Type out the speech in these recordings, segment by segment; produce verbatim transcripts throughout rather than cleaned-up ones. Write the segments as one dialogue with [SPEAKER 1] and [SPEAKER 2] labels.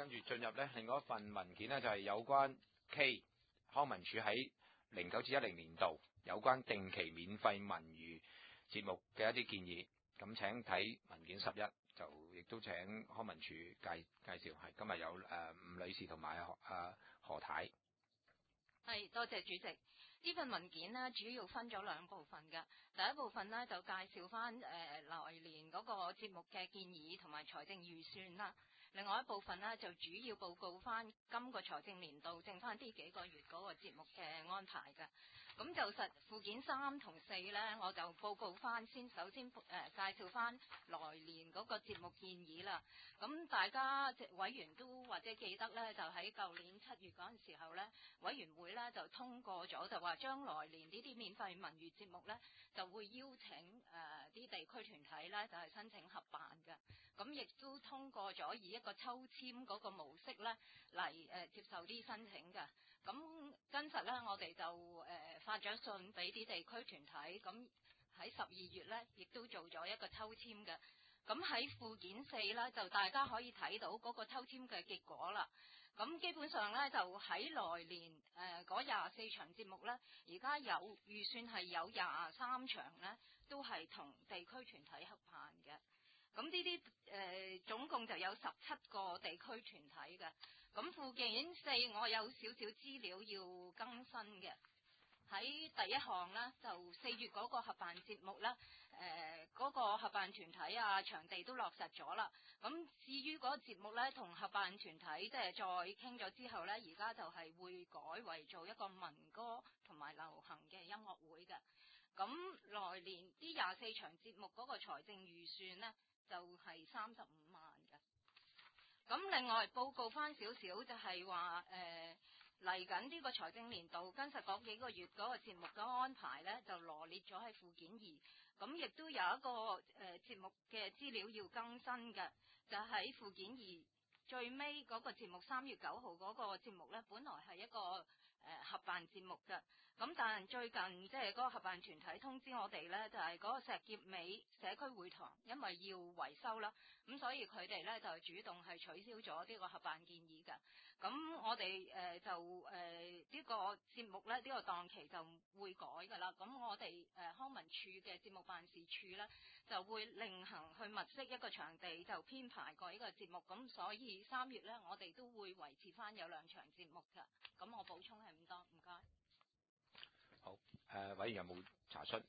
[SPEAKER 1] 跟住進入咧另外一份文件呢，就係有關 K 康文署喺零九至一零年度有關定期免費文娛節目嘅一啲建議。咁請睇文件十一，就亦都請康文署介介紹。係今日有誒、呃、吳女士同埋誒何太。
[SPEAKER 2] 係，多謝主席。呢份文件呢，主要分咗兩部分嘅。第一部分呢，就介紹翻誒來年嗰個節目嘅建議同埋財政預算啦。另外一部分呢，就主要報告翻今個財政年度剩翻呢幾個月嗰個節目嘅安排嘅。咁就實附件三同四呢，我就報告翻先。首先誒、呃、介紹翻來年嗰個節目建議啦。咁大家委員都或者記得呢，就喺舊年七月嗰陣時候呢，委員會呢就通過咗，就話將來年呢啲免費文娛節目呢，就會邀請誒啲、呃、地區團體呢，就係、是、申請合辦嘅。咁亦都通過咗以一個抽籤嗰個模式呢嚟誒、呃、接受啲申請嘅。咁跟實呢，我哋就誒、呃、發咗信俾啲地區團體。咁喺十二月呢，亦都做咗一個抽籤嘅。咁喺附件四呢，就大家可以睇到嗰個抽籤嘅結果啦。咁基本上呢，就喺來年誒嗰廿四場節目呢，而家有預算係有廿三場呢，都係同地區團體合辦嘅。咁呢啲誒總共就有十七個地區團體嘅。咁附件四我有少少資料要更新嘅。喺第一項呢，就四月嗰個合辦節目呢，誒、呃、嗰、嗰個合辦團體啊，場地都落實咗啦。咁至於嗰個節目呢，同合辦團體即係再傾咗之後呢，而家就係會改為做一個民歌同埋流行嘅音樂會嘅。咁來年啲廿四場節目嗰個財政預算呢，就係三十五萬嘅。咁另外報告翻少少就係話誒嚟緊呢個財政年度跟實嗰幾個月嗰個節目嘅安排呢，就羅列咗喺附件二。咁亦都有一個誒、呃、節目嘅資料要更新嘅，就喺、是、附件二最尾嗰個節目三月九號嗰個節目呢，本來係一個誒、呃、合辦節目嘅。咁但係最近即係嗰個合辦團體通知我哋呢，就係、是、嗰個石硤尾社區會堂因為要維修啦，咁所以佢哋呢就主動係取消咗呢個合辦建議嘅。咁我哋誒、呃、就誒呢、呃這個節目呢，呢、這個檔期就會改㗎啦。咁我哋誒、呃、康文署嘅節目辦事處呢，就會另行去物色一個場地，就編排過呢個節目。咁所以三月呢，我哋都會維持翻有兩場節目㗎。咁我補充係咁多，唔該。
[SPEAKER 1] 好，誒、呃，委員有冇查詢？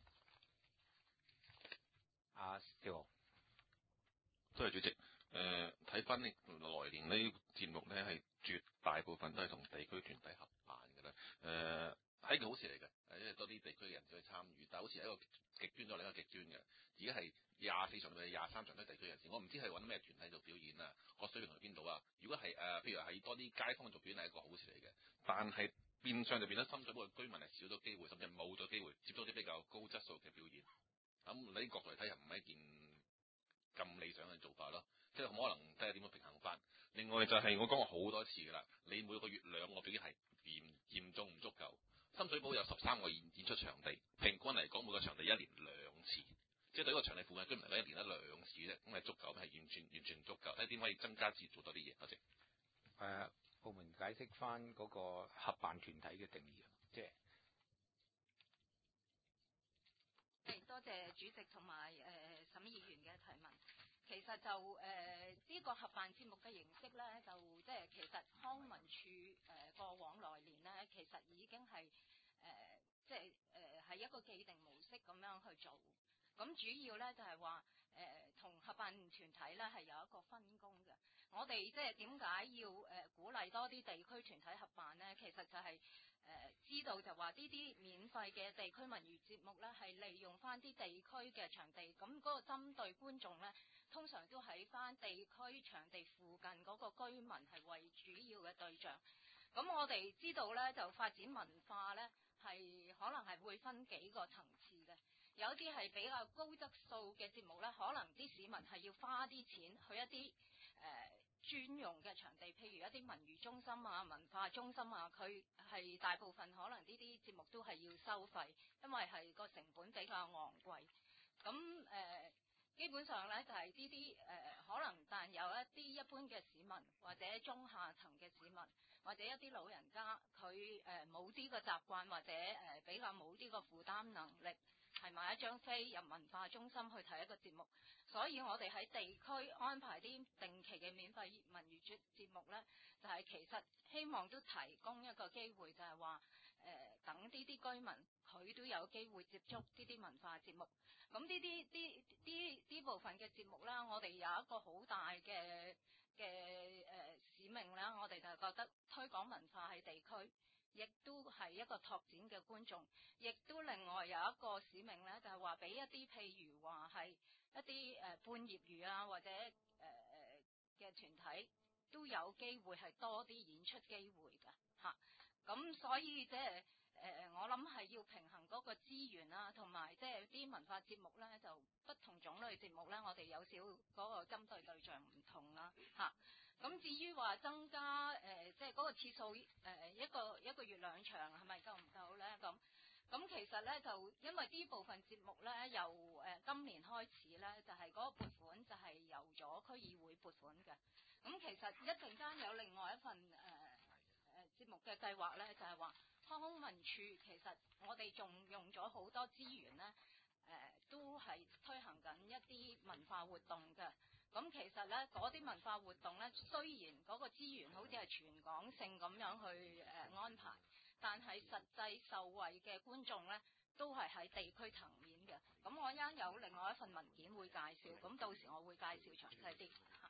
[SPEAKER 1] 阿蕭浩，
[SPEAKER 3] 多謝主席。誒，睇翻呢來年呢啲節目咧，係絕大部分都係同地區團體合辦嘅啦。誒、呃，係一件好事嚟嘅，誒，因為多啲地區嘅人士去參與。但係好似係一個極端咗另一個極端嘅，而家係廿四場到廿三場都係地區人士。我唔知係揾咩團體做表演啊，個水平去邊度啊？如果係誒、呃，譬如係多啲街坊做表演係一個好事嚟嘅，但係變相就變咗深水埗嘅居民係少咗機會，甚至係冇咗機會接觸啲比較高質素嘅表演。咁你角度嚟睇又唔係一件咁理想嘅做法咯，即係可能睇下點樣平衡翻。另外就係我講過好多次㗎啦，你每個月兩個表演係嚴嚴重唔足夠。深水埗有十三個演演出場地，平均嚟講每個場地一年兩次，即係對一個場地附近居民嚟講一年得兩次啫，咁係足夠，係完全完全唔足夠。睇點可以增加至做多啲嘢？多謝。
[SPEAKER 1] 誒，部門解釋翻嗰個合辦團體嘅定義，即係。
[SPEAKER 2] 係，多謝主席同埋誒審議員嘅提問。其實就誒呢、呃這個合辦節目嘅形式咧，就即係其實康文署誒、呃、過往來年咧，其實已經係誒、呃、即係誒係一個既定模式咁樣去做。咁主要咧就係話誒同合辦團體咧係有一個分工嘅。我哋即係點解要誒、呃、鼓勵多啲地區團體合辦咧？其實就係、是、誒、呃、知道就話呢啲免費嘅地區文娛節目咧，係利用翻啲地區嘅場地，咁嗰個針對觀眾咧，通常都喺翻地區場地附近嗰個居民係為主要嘅對象。咁我哋知道咧，就發展文化咧係可能係會分幾個層次嘅。有啲係比較高質素嘅節目咧，可能啲市民係要花啲錢去一啲誒、呃、專用嘅場地，譬如一啲文娛中心啊、文化中心啊，佢係大部分可能呢啲節目都係要收費，因為係個成本比較昂貴。咁誒、呃， 基本上咧就係呢啲誒可能，但有一啲一般嘅市民或者中下層嘅市民或者一啲老人家，佢誒冇呢個習慣或者誒、呃、比較冇呢個負擔能力，係買一張飛入文化中心去睇一個節目。所以我哋喺地區安排啲定期嘅免費文娛節節目咧，就係、是、其實希望都提供一個機會，就係話誒等呢啲居民佢都有機會接觸呢啲文化節目。咁呢啲啲啲呢部分嘅節目啦，我哋有一個好大嘅嘅誒使命啦，我哋就覺得推廣文化喺地區，亦都係一個拓展嘅觀眾，亦都另外有一個使命咧，就係話俾一啲譬如話係一啲誒、呃、半業餘啊或者誒誒嘅團體都有機會係多啲演出機會嘅嚇。咁、啊、所以即係。誒、呃，我諗係要平衡嗰個資源啦，同埋即係啲文化節目咧，就不同種類節目咧，我哋有少嗰個針對對象唔同啦，嚇、啊。咁至於話增加誒，即係嗰個次數誒、呃，一個一個月兩場係咪夠唔夠咧？咁咁其實咧就因為呢部分節目咧，由誒、呃、今年開始咧，就係、是、嗰個撥款就係由咗區議會撥款嘅。咁其實一陣間有另外一份誒誒、呃、節目嘅計劃咧，就係、是、話。康文署其實我哋仲用咗好多資源咧，誒、呃、都係推行緊一啲文化活動嘅。咁其實咧嗰啲文化活動咧，雖然嗰個資源好似係全港性咁樣去誒、呃、安排，但係實際受惠嘅觀眾咧，都係喺地區層面嘅。咁我一陣有另外一份文件會介紹，咁到時我會介紹詳細啲嚇。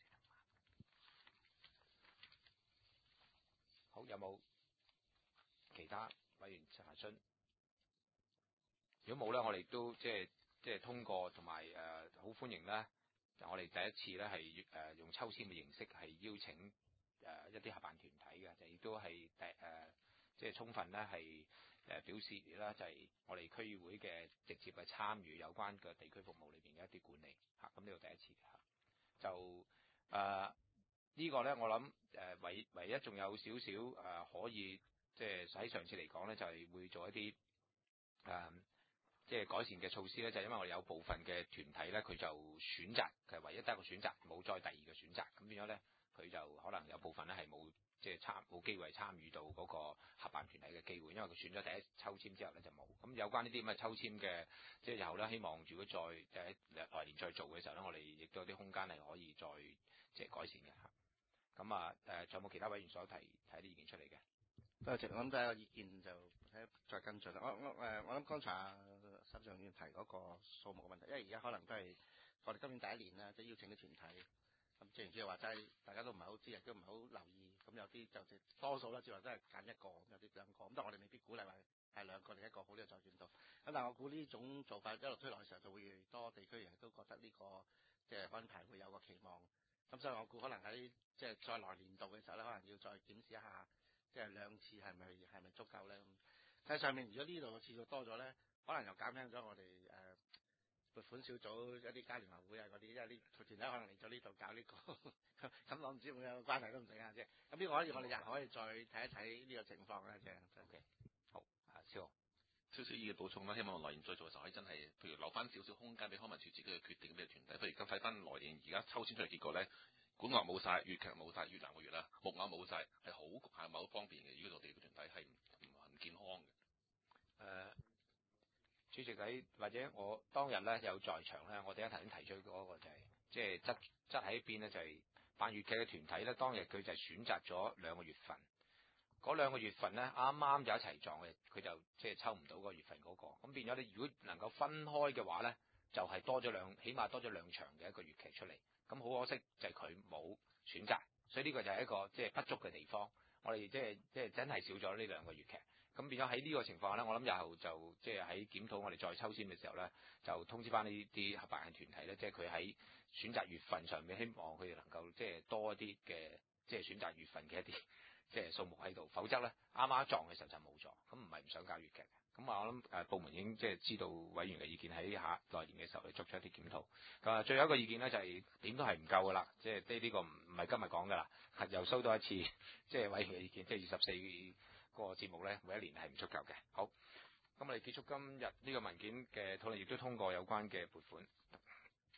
[SPEAKER 1] 好，有冇其他委員查詢？如果冇咧，我哋都即係即係通過同埋誒好歡迎咧。我哋第一次咧係誒用抽籤嘅形式係邀請誒、呃、一啲合辦團體嘅，就亦都係第誒即係充分咧係誒表示啦，就係我哋區議會嘅直接嘅參與有關嘅地區服務裏邊嘅一啲管理嚇。咁呢個第一次嚇，就誒。呃呢個咧，我諗誒唯唯一仲有少少誒可以，即係喺上次嚟講咧，就係會做一啲誒即係改善嘅措施咧，就係因為我哋有部分嘅團體咧，佢就選擇係唯一得一個選擇，冇再第二個選擇，咁變咗咧，佢就可能有部分咧係冇即係參冇機會參與到嗰個合辦團體嘅機會，因為佢選咗第一抽籤之後咧就冇。咁有關呢啲咁嘅抽籤嘅，即係以後咧，希望如果再誒來年再做嘅時候咧，我哋亦都有啲空間係可以再即係改善嘅嚇。咁啊，誒，仲有冇其他委員所提提啲意見出嚟嘅？
[SPEAKER 4] 多謝，我諗第一個意見就睇再跟進啦。我我誒，我諗剛才啊，沈常員提嗰個數目嘅問題，因為而家可能都係我哋今年第一年啦，即係邀請啲團體。咁正如之前話齋，大家都唔係好知，亦都唔係好留意。咁有啲就即多數啦，只話都係揀一個，有啲兩個。咁但係我哋未必鼓勵話係兩個定一個好呢個再轉到。咁但係我估呢種做法一路推落去嘅時候，就會越多地區人都覺得呢個即係安排會有個期望。咁所以我估可能喺即係再來年度嘅時候咧，可能要再檢視一下，即係兩次係咪係咪足夠咧？睇上面如果呢度嘅次數多咗咧，可能又減輕咗我哋誒撥款小組一啲家聯合會啊嗰啲，因為啲團體可能嚟咗呢度搞呢、這個，咁我唔知會有關係都唔定啊，即係咁呢個可以我哋日後可以再睇一睇呢個情況咧，即係。
[SPEAKER 1] OK，好，啊，蕭浩。
[SPEAKER 3] 少少意嘅補充啦，希望來年再做嘅時候，可以真係，譬如留翻少少空間俾康文署自己去決定咩團體。譬如咁睇翻來年而家抽籤出嚟結果咧，管樂冇晒，粵劇冇晒，越南個月啦，木偶冇晒，係好局限，唔係好方便嘅。如果做地區團體係唔唔健康嘅。誒、
[SPEAKER 1] 呃，主席喺或者我當日咧有在場咧，我哋一頭先提出嗰個就係、是，即係側側喺一邊咧，就係辦粵劇嘅團體咧，當日佢就係選擇咗兩個月份。嗰兩個月份咧，啱啱就一齊撞嘅，佢就即係抽唔到嗰個月份嗰、那個，咁變咗你如果能夠分開嘅話咧，就係、是、多咗兩，起碼多咗兩場嘅一個粵劇出嚟。咁好可惜就係佢冇選擇，所以呢個就係一個即係不足嘅地方。我哋即係即係真係少咗呢兩個粵劇。咁變咗喺呢個情況下咧，我諗日後就即係喺檢討我哋再抽籤嘅時候咧，就通知翻呢啲合辦嘅團體咧，即係佢喺選擇月份上面，希望佢哋能夠即係多一啲嘅即係選擇月份嘅一啲。即係數目喺度，否則咧啱啱撞嘅時候就冇咗，咁唔係唔想搞粵劇嘅。咁啊，我諗誒部門已經即係知道委員嘅意見，喺下來年嘅時候去作出一啲檢討。咁啊，最後一個意見咧就係、是、點都係唔夠噶啦，即係呢呢個唔唔係今日講噶啦，又收到一次即係委員嘅意見，即係二十四個節目咧，每一年係唔足夠嘅。好，咁我哋結束今日呢個文件嘅討論，亦都通過有關嘅撥款。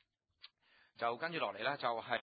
[SPEAKER 1] 就跟住落嚟咧，就係